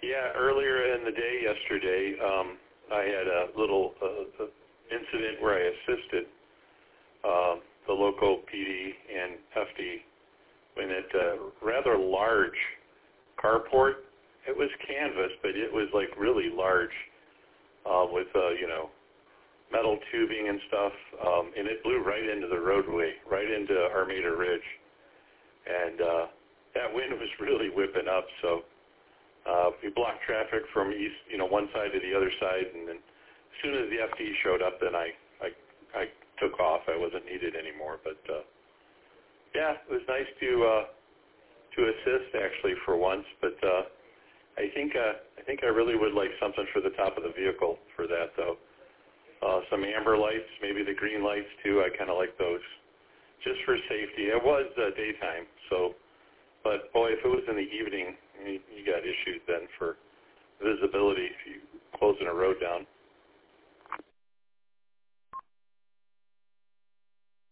Yeah, earlier in the day yesterday, I had a little incident where I assisted the local PD and FD when at a rather large carport. It was canvas, but it was like really large with, metal tubing and stuff, and it blew right into the roadway, right into Armada Ridge. And that wind was really whipping up, so we blocked traffic from east, one side to the other side, and then as soon as the FD showed up, then I took off. I wasn't needed anymore, but yeah, it was nice to assist actually for once. But I think I really would like something for the top of the vehicle for that though. Some amber lights, maybe the green lights too. I kind of like those, just for safety. It was daytime, so. But boy, if it was in the evening, you got issues then for visibility if you closing a road down.